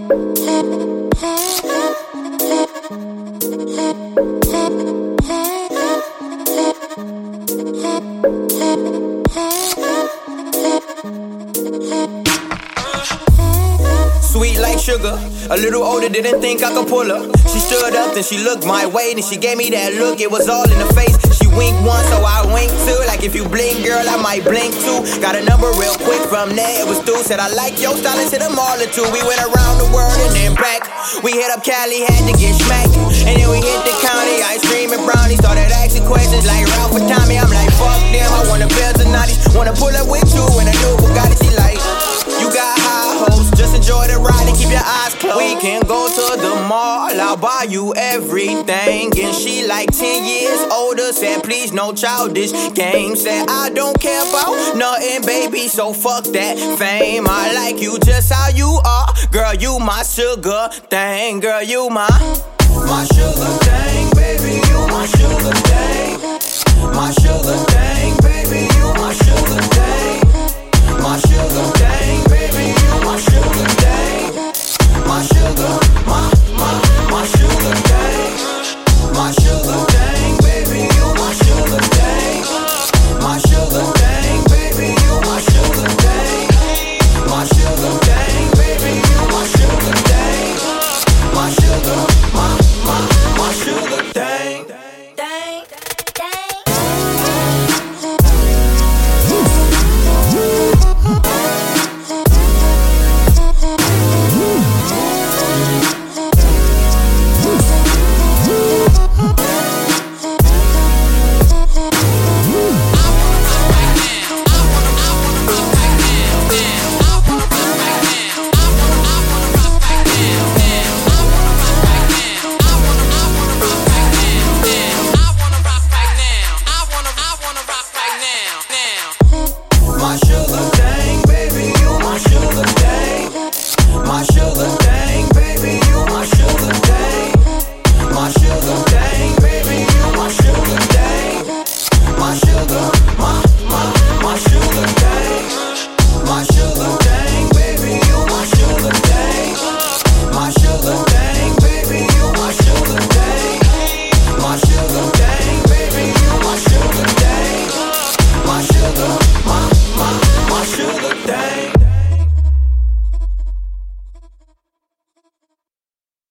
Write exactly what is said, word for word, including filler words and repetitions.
Sweet like sugar, a little older, didn't think I could pull her. She stood up, then she looked my way, then she gave me that look, it was all in the face. She winked once, so I winked too. Like if you blink, girl, I might blink too. Got a number real quick from there, it was through. Said I like your style and hit them all or two. We went around the world and then back. We hit up Cali, had to get smacked. And then we hit the county, ice cream and brownies. Started asking questions like Ralph or Tommy. I'm like, fuck them, I want a Benz and Naughty. Wanna pull up with you in a new Bugatti. She like, you got high hopes, just enjoy the ride and keep your eyes closed. We can go to the mall, I'll buy you everything. And she like ten years older, said please no childish games. Said I don't care about nothing, baby, so fuck that fame. I like you just how you are, girl, you my sugar thing. Girl, you my, my sugar thing, baby, you my sugar thing. My sugar thing.